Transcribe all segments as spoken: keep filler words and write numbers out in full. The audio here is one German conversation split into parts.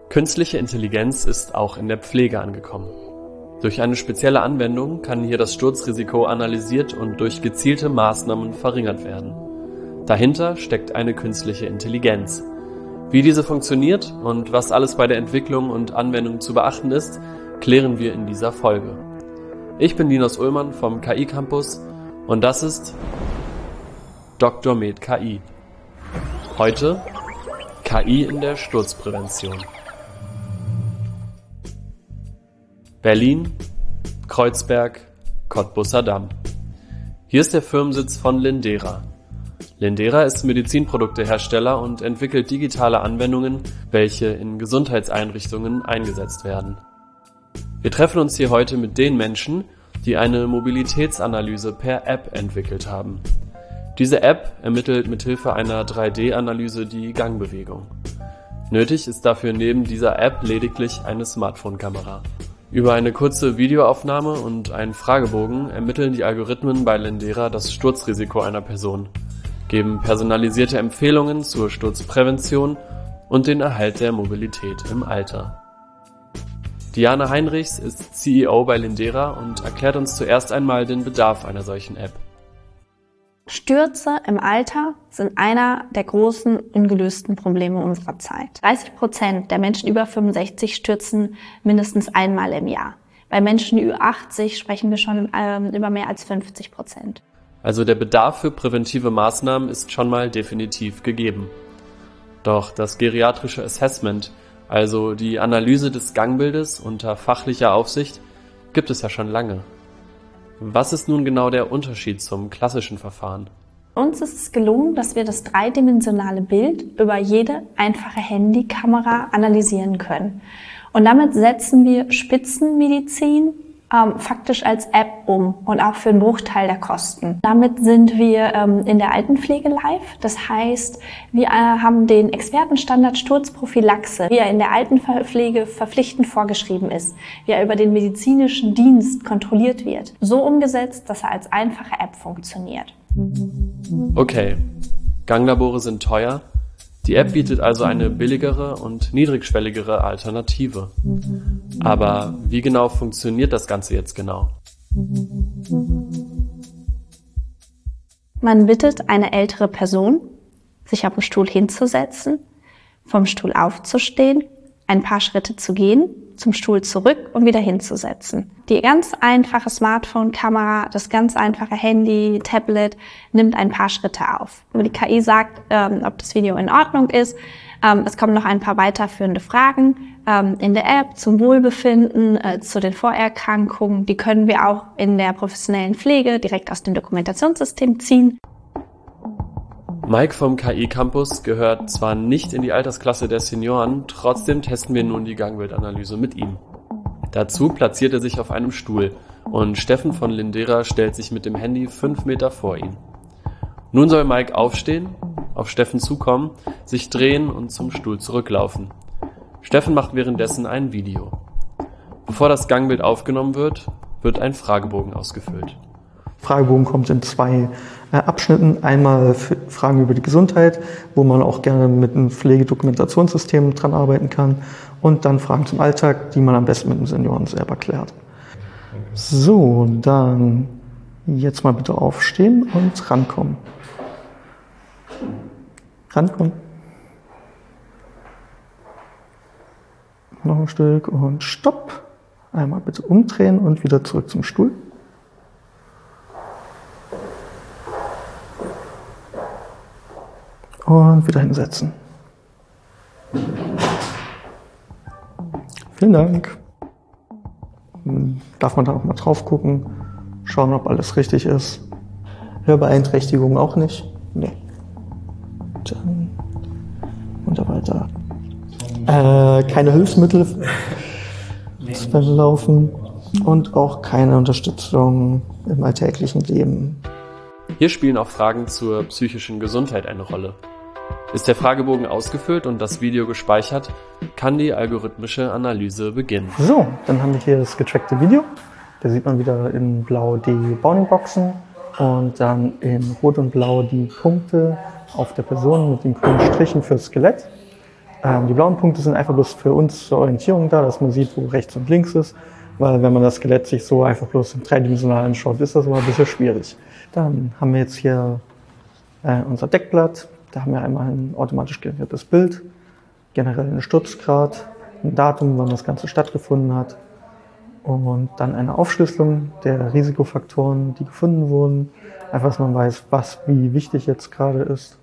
Künstliche Intelligenz ist auch in der Pflege angekommen. Durch eine spezielle Anwendung kann hier das Sturzrisiko analysiert und durch gezielte Maßnahmen verringert werden. Dahinter steckt eine künstliche Intelligenz. Wie diese funktioniert und was alles bei der Entwicklung und Anwendung zu beachten ist, klären wir in dieser Folge. Ich bin Linus Ullmann vom K I Campus und das ist Doktor Med K I. Heute K I in der Sturzprävention. Berlin, Kreuzberg, Cottbusser Damm. Hier ist der Firmensitz von Lindera. Lindera ist Medizinproduktehersteller und entwickelt digitale Anwendungen, welche in Gesundheitseinrichtungen eingesetzt werden. Wir treffen uns hier heute mit den Menschen, die eine Mobilitätsanalyse per App entwickelt haben. Diese App ermittelt mithilfe einer drei D Analyse die Gangbewegung. Nötig ist dafür neben dieser App lediglich eine Smartphone-Kamera. Über eine kurze Videoaufnahme und einen Fragebogen ermitteln die Algorithmen bei Lindera das Sturzrisiko einer Person, geben personalisierte Empfehlungen zur Sturzprävention und den Erhalt der Mobilität im Alter. Diana Heinrichs ist C E O bei Lindera und erklärt uns zuerst einmal den Bedarf einer solchen App. Stürze im Alter sind einer der großen ungelösten Probleme unserer Zeit. dreißig Prozent der Menschen über fünfundsechzig stürzen mindestens einmal im Jahr. Bei Menschen über achtzig sprechen wir schon ähm, über mehr als fünfzig Prozent. Also der Bedarf für präventive Maßnahmen ist schon mal definitiv gegeben. Doch das geriatrische Assessment, also die Analyse des Gangbildes unter fachlicher Aufsicht, gibt es ja schon lange. Was ist nun genau der Unterschied zum klassischen Verfahren? Uns ist es gelungen, dass wir das dreidimensionale Bild über jede einfache Handykamera analysieren können. Und damit setzen wir Spitzenmedizin ähm, faktisch als App um und auch für einen Bruchteil der Kosten. Damit sind wir ähm, in der Altenpflege live. Das heißt, wir äh, haben den Expertenstandard Sturzprophylaxe, wie er in der Altenpflege verpflichtend vorgeschrieben ist, wie er über den medizinischen Dienst kontrolliert wird, so umgesetzt, dass er als einfache App funktioniert. Okay, Ganglabore sind teuer. Die App bietet also eine billigere und niedrigschwelligere Alternative. Aber wie genau funktioniert das Ganze jetzt genau? Man bittet eine ältere Person, sich auf den Stuhl hinzusetzen, vom Stuhl aufzustehen, ein paar Schritte zu gehen, zum Stuhl zurück und wieder hinzusetzen. Die ganz einfache Smartphone-Kamera, das ganz einfache Handy, Tablet nimmt ein paar Schritte auf. Die K I sagt, ähm, ob das Video in Ordnung ist. Ähm, es kommen noch ein paar weiterführende Fragen ähm, in der App zum Wohlbefinden, äh, zu den Vorerkrankungen. Die können wir auch in der professionellen Pflege direkt aus dem Dokumentationssystem ziehen. Mike vom K I Campus gehört zwar nicht in die Altersklasse der Senioren, trotzdem testen wir nun die Gangbildanalyse mit ihm. Dazu platziert er sich auf einem Stuhl und Steffen von Lindera stellt sich mit dem Handy fünf Meter vor ihn. Nun soll Mike aufstehen, auf Steffen zukommen, sich drehen und zum Stuhl zurücklaufen. Steffen macht währenddessen ein Video. Bevor das Gangbild aufgenommen wird, wird ein Fragebogen ausgefüllt. Fragebogen kommt in zwei äh, Abschnitten. Einmal Fragen über die Gesundheit, wo man auch gerne mit einem Pflegedokumentationssystem dran arbeiten kann. Und dann Fragen zum Alltag, die man am besten mit dem Senioren selber klärt. So, dann jetzt mal bitte aufstehen und rankommen. Rankommen. Noch ein Stück und stopp. Einmal bitte umdrehen und wieder zurück zum Stuhl. Und wieder hinsetzen. Vielen Dank. Darf man da auch mal drauf gucken, schauen, ob alles richtig ist. Hörbeeinträchtigung auch nicht? Nee. Dann und so weiter. Äh, keine Hilfsmittel laufen und auch keine Unterstützung im alltäglichen Leben. Hier spielen auch Fragen zur psychischen Gesundheit eine Rolle. Ist der Fragebogen ausgefüllt und das Video gespeichert, kann die algorithmische Analyse beginnen. So, dann haben wir hier das getrackte Video. Da sieht man wieder in Blau die Bounding-Boxen und dann in Rot und Blau die Punkte auf der Person mit den grünen Strichen fürs Skelett. Ähm, die blauen Punkte sind einfach bloß für uns zur Orientierung da, dass man sieht, wo rechts und links ist. Weil wenn man das Skelett sich so einfach bloß im dreidimensional anschaut, ist das immer ein bisschen schwierig. Dann haben wir jetzt hier äh, unser Deckblatt. Da haben wir einmal ein automatisch generiertes Bild, generell einen Sturzgrad, ein Datum, wann das Ganze stattgefunden hat und dann eine Aufschlüsselung der Risikofaktoren, die gefunden wurden. Einfach, dass man weiß, was wie wichtig jetzt gerade ist.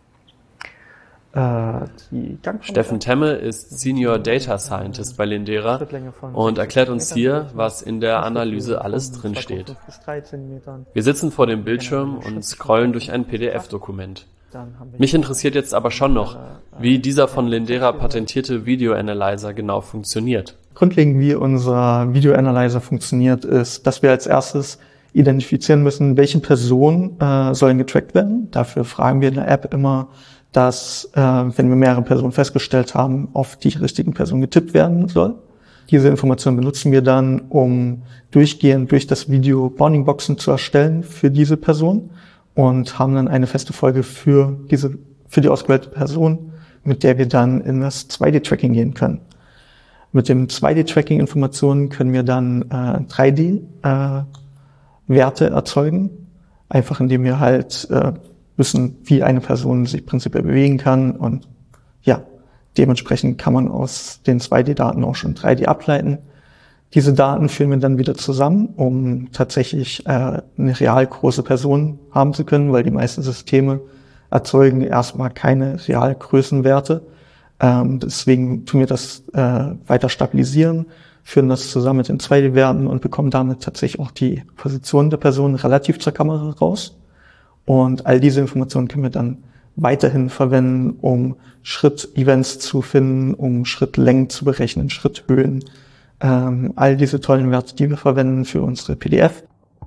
Die Steffen Temme ist Senior Data Scientist bei Lindera und erklärt uns hier, was in der Analyse alles drinsteht. Wir sitzen vor dem Bildschirm und scrollen durch ein P D F-Dokument. Mich interessiert jetzt aber schon noch, wie dieser von Lindera patentierte Video Analyzer genau funktioniert. Grundlegend, wie unser Video Analyzer funktioniert, ist, dass wir als erstes identifizieren müssen, welche Personen äh, sollen getrackt werden. Dafür fragen wir in der App immer, dass, äh, wenn wir mehrere Personen festgestellt haben, auf die richtigen Personen getippt werden soll. Diese Information benutzen wir dann, um durchgehend durch das Video Bounding-Boxen zu erstellen für diese Person und haben dann eine feste Folge für diese, für die ausgewählte Person, mit der wir dann in das zwei D Tracking gehen können. Mit dem zwei D Tracking Informationen können wir dann äh, drei D äh, Werte erzeugen, einfach indem wir halt äh, wissen, wie eine Person sich prinzipiell bewegen kann und ja, dementsprechend kann man aus den zwei D Daten auch schon drei D ableiten. Diese Daten führen wir dann wieder zusammen, um tatsächlich äh, eine real große Person haben zu können, weil die meisten Systeme erzeugen erstmal keine real Größenwerte. Ähm, deswegen tun wir das äh, weiter stabilisieren, führen das zusammen mit den zwei D Werten und bekommen damit tatsächlich auch die Position der Person relativ zur Kamera raus. Und all diese Informationen können wir dann weiterhin verwenden, um Schritt-Events zu finden, um Schrittlängen zu berechnen, Schritthöhen. Ähm, all diese tollen Werte, die wir verwenden für unsere P D F.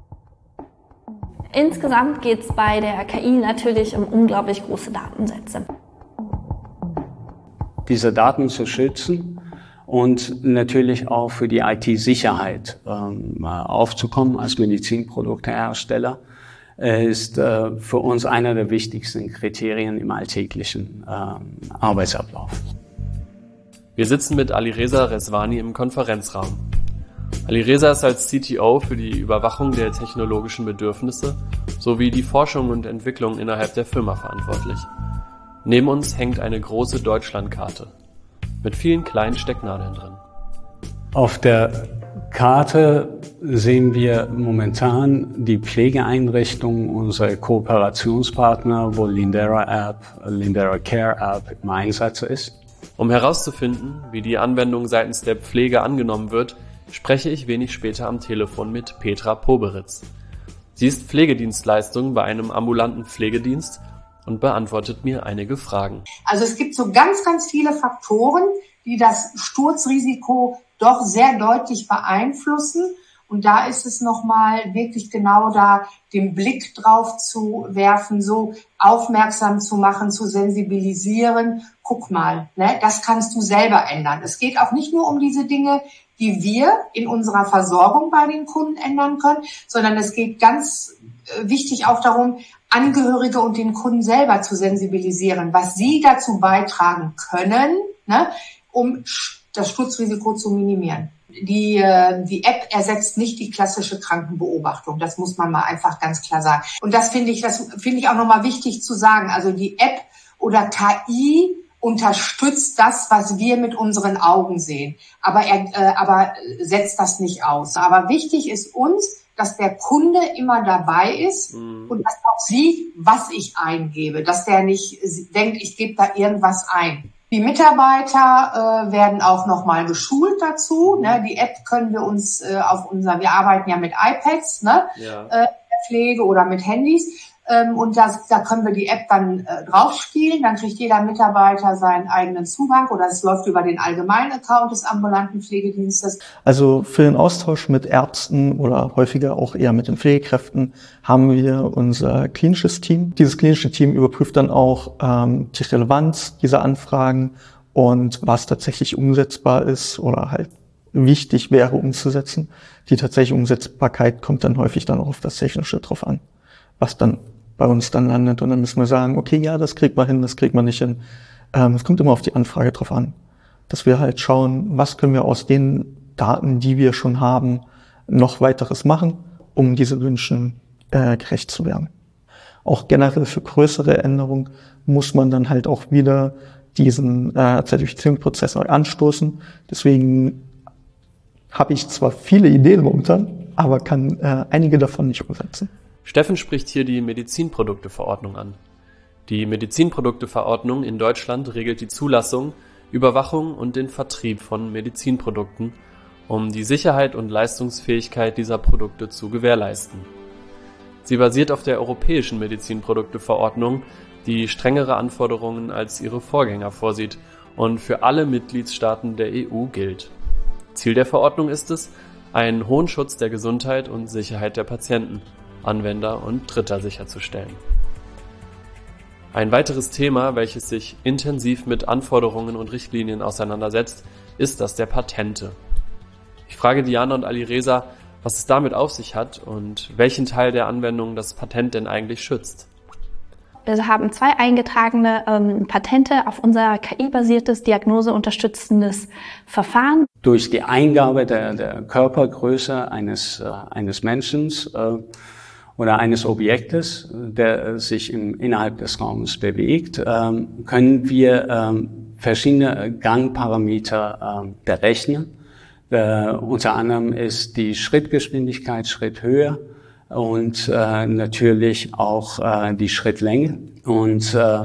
Insgesamt geht es bei der K I natürlich um unglaublich große Datensätze. Diese Daten zu schützen und natürlich auch für die I T-Sicherheit ähm, aufzukommen als Medizinproduktehersteller, ist äh, für uns einer der wichtigsten Kriterien im alltäglichen äh, Arbeitsablauf. Wir sitzen mit Alireza Rezvani im Konferenzraum. Alireza ist als C T O für die Überwachung der technologischen Bedürfnisse sowie die Forschung und Entwicklung innerhalb der Firma verantwortlich. Neben uns hängt eine große Deutschlandkarte mit vielen kleinen Stecknadeln drin. Auf der Karte sehen wir momentan die Pflegeeinrichtungen unserer Kooperationspartner, wo Lindera App, Lindera Care App im Einsatz ist. Um herauszufinden, wie die Anwendung seitens der Pflege angenommen wird, spreche ich wenig später am Telefon mit Petra Poberitz. Sie ist Pflegedienstleistung bei einem ambulanten Pflegedienst und beantwortet mir einige Fragen. Also es gibt so ganz, ganz viele Faktoren, die das Sturzrisiko doch sehr deutlich beeinflussen. Und da ist es nochmal wirklich genau da, den Blick drauf zu werfen, so aufmerksam zu machen, zu sensibilisieren. Guck mal, ne, das kannst du selber ändern. Es geht auch nicht nur um diese Dinge, die wir in unserer Versorgung bei den Kunden ändern können, sondern es geht ganz äh, wichtig auch darum, Angehörige und den Kunden selber zu sensibilisieren, was sie dazu beitragen können, ne, um das Sturzrisiko zu minimieren. Die, äh, die App ersetzt nicht die klassische Krankenbeobachtung. Das muss man mal einfach ganz klar sagen. Und das finde ich, das finde ich auch nochmal wichtig zu sagen. Also die App oder K I unterstützt das, was wir mit unseren Augen sehen. Aber er, äh, aber setzt das nicht aus. Aber wichtig ist uns, dass der Kunde immer dabei ist mhm. und dass auch sieht, was ich eingebe. Dass der nicht denkt, ich gebe da irgendwas ein. Die Mitarbeiter äh, werden auch nochmal geschult dazu. Ne? Die App können wir uns äh, auf unser, wir arbeiten ja mit iPads, ne? Ja. Äh, Pflege oder mit Handys. Ähm, und das, da können wir die App dann äh, draufspielen. Dann kriegt jeder Mitarbeiter seinen eigenen Zugang oder es läuft über den allgemeinen Account des ambulanten Pflegedienstes. Also für den Austausch mit Ärzten oder häufiger auch eher mit den Pflegekräften haben wir unser klinisches Team. Dieses klinische Team überprüft dann auch ähm, die Relevanz dieser Anfragen und was tatsächlich umsetzbar ist oder halt wichtig wäre umzusetzen. Die tatsächliche Umsetzbarkeit kommt dann häufig dann auch auf das Technische drauf an, was dann bei uns dann landet. Und dann müssen wir sagen, okay, ja, das kriegt man hin, das kriegt man nicht hin. Ähm, es kommt immer auf die Anfrage drauf an, dass wir halt schauen, was können wir aus den Daten, die wir schon haben, noch weiteres machen, um diese Wünschen äh, gerecht zu werden. Auch generell für größere Änderungen muss man dann halt auch wieder diesen äh, Zertifizierungsprozess neu anstoßen. Deswegen habe ich zwar viele Ideen momentan, aber kann äh, einige davon nicht umsetzen. Steffen spricht hier die Medizinprodukteverordnung an. Die Medizinprodukteverordnung in Deutschland regelt die Zulassung, Überwachung und den Vertrieb von Medizinprodukten, um die Sicherheit und Leistungsfähigkeit dieser Produkte zu gewährleisten. Sie basiert auf der Europäischen Medizinprodukteverordnung, die strengere Anforderungen als ihre Vorgänger vorsieht und für alle Mitgliedstaaten der E U gilt. Ziel der Verordnung ist es, einen hohen Schutz der Gesundheit und Sicherheit der Patienten, Anwender und Dritter sicherzustellen. Ein weiteres Thema, welches sich intensiv mit Anforderungen und Richtlinien auseinandersetzt, ist das der Patente. Ich frage Diana und Alireza, was es damit auf sich hat und welchen Teil der Anwendung das Patent denn eigentlich schützt. Wir haben zwei eingetragene ähm, Patente auf unser K I-basiertes, diagnoseunterstützendes Verfahren. Durch die Eingabe der, der Körpergröße eines, äh, eines Menschen äh, oder eines Objektes, der sich im, innerhalb des Raumes bewegt, äh, können wir äh, verschiedene Gangparameter äh, berechnen. Äh, unter anderem ist die Schrittgeschwindigkeit, Schritthöhe, und äh, natürlich auch äh, die Schrittlänge. Und äh,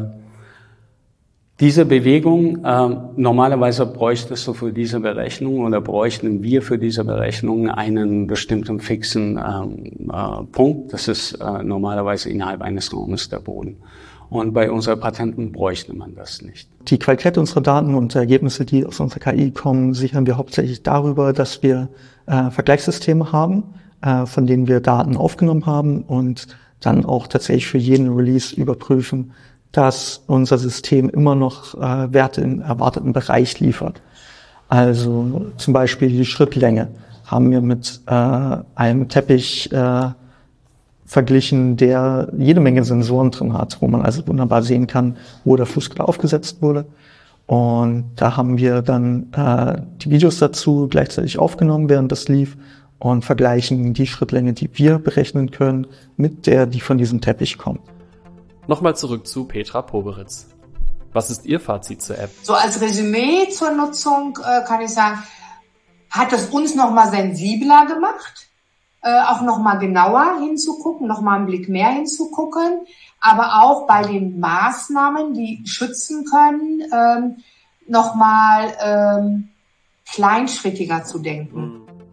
diese Bewegung, äh, normalerweise bräuchtest du für diese Berechnung oder bräuchten wir für diese Berechnung einen bestimmten fixen äh, äh, Punkt. Das ist äh, normalerweise innerhalb eines Raumes der Boden. Und bei unseren Patenten bräuchte man das nicht. Die Qualität unserer Daten und Ergebnisse, die aus unserer K I kommen, sichern wir hauptsächlich darüber, dass wir äh, Vergleichssysteme haben, äh, von denen wir Daten aufgenommen haben und dann auch tatsächlich für jeden Release überprüfen, dass unser System immer noch äh, Werte im erwarteten Bereich liefert. Also zum Beispiel die Schrittlänge haben wir mit äh, einem Teppich äh, verglichen, der jede Menge Sensoren drin hat, wo man also wunderbar sehen kann, wo der Fuß gerade aufgesetzt wurde. Und da haben wir dann äh, die Videos dazu gleichzeitig aufgenommen, während das lief, und vergleichen die Schrittlänge, die wir berechnen können, mit der, die von diesem Teppich kommt. Nochmal zurück zu Petra Poberitz. Was ist Ihr Fazit zur App? So als Resümee zur Nutzung äh, kann ich sagen, hat es uns nochmal sensibler gemacht, äh, auch nochmal genauer hinzugucken, nochmal einen Blick mehr hinzugucken, aber auch bei den Maßnahmen, die schützen können, ähm, nochmal ähm, kleinschrittiger zu denken.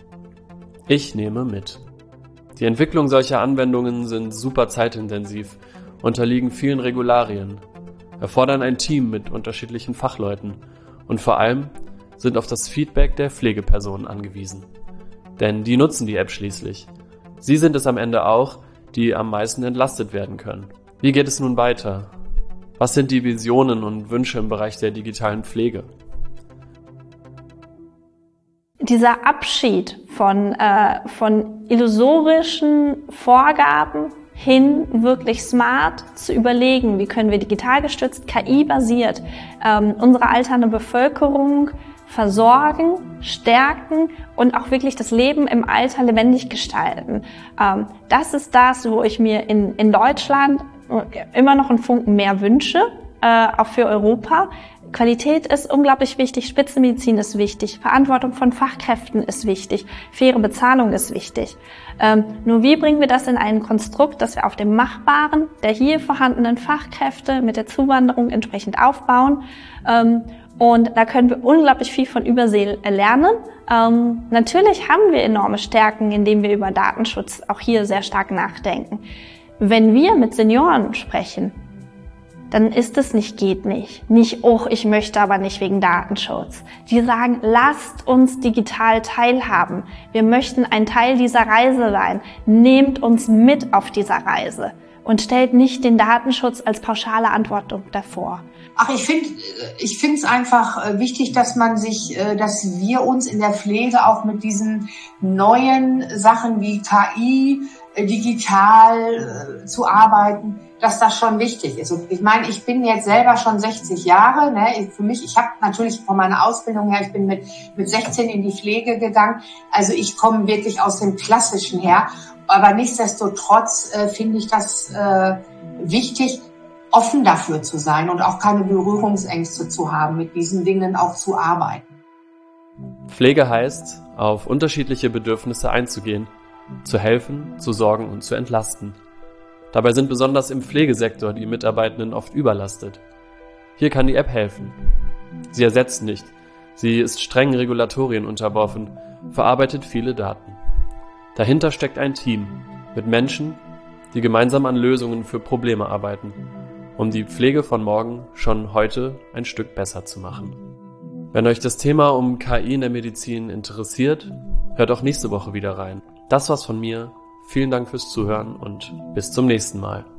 Ich nehme mit. Die Entwicklung solcher Anwendungen sind super zeitintensiv, unterliegen vielen Regularien, erfordern ein Team mit unterschiedlichen Fachleuten und vor allem sind auf das Feedback der Pflegepersonen angewiesen. Denn die nutzen die App schließlich. Sie sind es am Ende auch, die am meisten entlastet werden können. Wie geht es nun weiter? Was sind die Visionen und Wünsche im Bereich der digitalen Pflege? Dieser Abschied von, äh, von illusorischen Vorgaben hin wirklich smart zu überlegen, wie können wir digital gestützt, K I-basiert ähm, unsere alternde Bevölkerung versorgen, stärken und auch wirklich das Leben im Alter lebendig gestalten. Ähm, das ist das, wo ich mir in, in Deutschland immer noch einen Funken mehr wünsche, äh, auch für Europa. Qualität ist unglaublich wichtig, Spitzenmedizin ist wichtig, Verantwortung von Fachkräften ist wichtig, faire Bezahlung ist wichtig. Ähm, nur wie bringen wir das in ein Konstrukt, dass wir auf dem Machbaren der hier vorhandenen Fachkräfte mit der Zuwanderung entsprechend aufbauen? Ähm, und da können wir unglaublich viel von Übersee lernen. Ähm, natürlich haben wir enorme Stärken, indem wir über Datenschutz auch hier sehr stark nachdenken. Wenn wir mit Senioren sprechen, dann ist es nicht geht nicht. Nicht, oh, ich möchte aber nicht wegen Datenschutz. Die sagen, lasst uns digital teilhaben. Wir möchten ein Teil dieser Reise sein. Nehmt uns mit auf dieser Reise und stellt nicht den Datenschutz als pauschale Antwort davor. Ach, ich finde, ich finde es einfach wichtig, dass man sich, dass wir uns in der Pflege auch mit diesen neuen Sachen wie K I digital äh, zu arbeiten, dass das schon wichtig ist. Und ich meine, ich bin jetzt selber schon sechzig Jahre. Ne? Für mich, ich habe natürlich von meiner Ausbildung her, ich bin mit mit sechzehn in die Pflege gegangen. Also ich komme wirklich aus dem Klassischen her. Aber nichtsdestotrotz äh, finde ich das äh, wichtig, offen dafür zu sein und auch keine Berührungsängste zu haben, mit diesen Dingen auch zu arbeiten. Pflege heißt, auf unterschiedliche Bedürfnisse einzugehen, zu helfen, zu sorgen und zu entlasten. Dabei sind besonders im Pflegesektor die Mitarbeitenden oft überlastet. Hier kann die App helfen. Sie ersetzt nicht. Sie ist strengen Regulatorien unterworfen, verarbeitet viele Daten. Dahinter steckt ein Team mit Menschen, die gemeinsam an Lösungen für Probleme arbeiten, um die Pflege von morgen schon heute ein Stück besser zu machen. Wenn euch das Thema um K I in der Medizin interessiert, hört auch nächste Woche wieder rein. Das war's von mir. Vielen Dank fürs Zuhören und bis zum nächsten Mal.